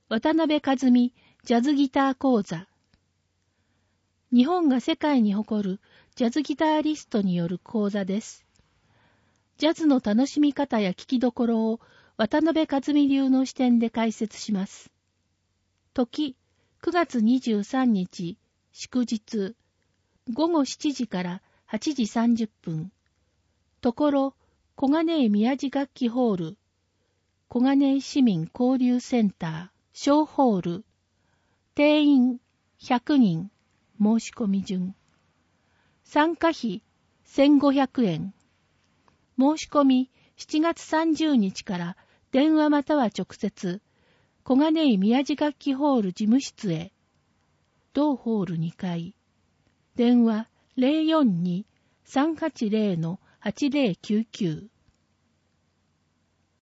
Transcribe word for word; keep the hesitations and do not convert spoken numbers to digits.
渡辺和美ジャズギター講座。日本が世界に誇るジャズギタリストによる講座です。ジャズの楽しみ方や聴きどころを渡辺和美流の視点で解説します。時、くがつにじゅうさんにち、祝日、ごごしちじからはちじさんじゅっぷん。ところ、小金井宮地楽器ホール、小金井市民交流センター、小ホール、定員ひゃくにん、申し込み順。参加費せんごひゃくえん。申し込みしちがつさんじゅうにちから電話または直接、小金井宮地楽器ホール事務室へ。同ホールにかい。電話 ゼロよんに さんはちゼロ はちゼロきゅうきゅう。